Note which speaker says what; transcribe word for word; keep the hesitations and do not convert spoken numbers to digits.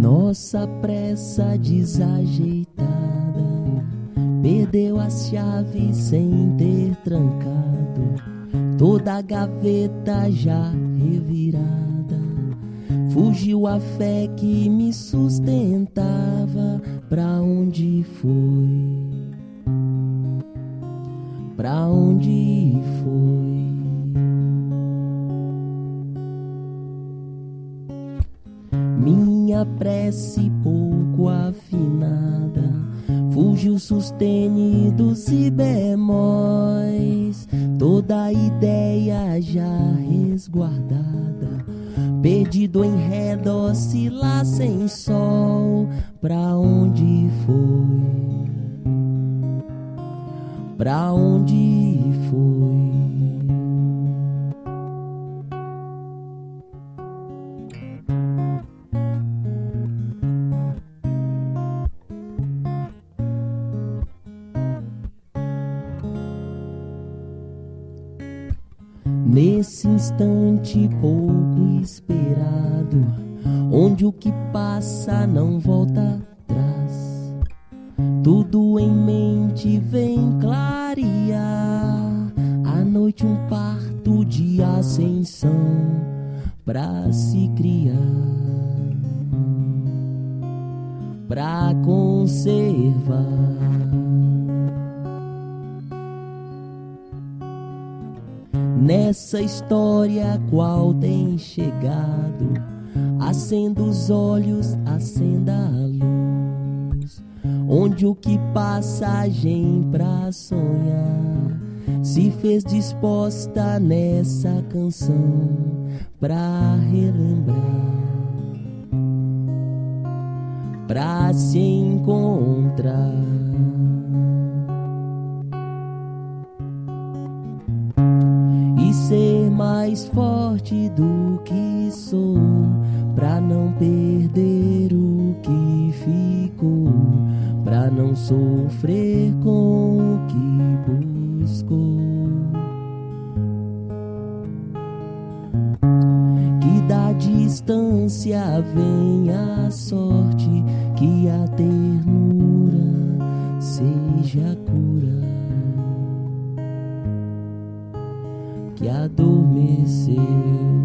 Speaker 1: Nossa pressa desajeitada perdeu as chaves sem ter trancado, toda a gaveta já revirada. Fugiu a fé que me sustentava. Pra onde foi? Pra onde foi? Minha prece pouco afinada fugiu sustenidos e bemóis, toda a ideia já resguardada, perdido em reda, oscilar sem sol. Pra onde foi? Pra onde foi? Nesse instante pouco esperado, onde o que passa não volta atrás, tudo em mente vem clarear. À noite um parto de ascensão pra se criar, pra conservar. Nessa história qual tem chegado, acenda os olhos, acenda a luz, onde o que passagem pra sonhar se fez disposta nessa canção pra relembrar, pra se encontrar. E ser mais forte do que sou, pra não perder o que ficou, pra não sofrer com o que buscou. Que da distância venha a sorte, que a ternura seja a cura, que adormeceu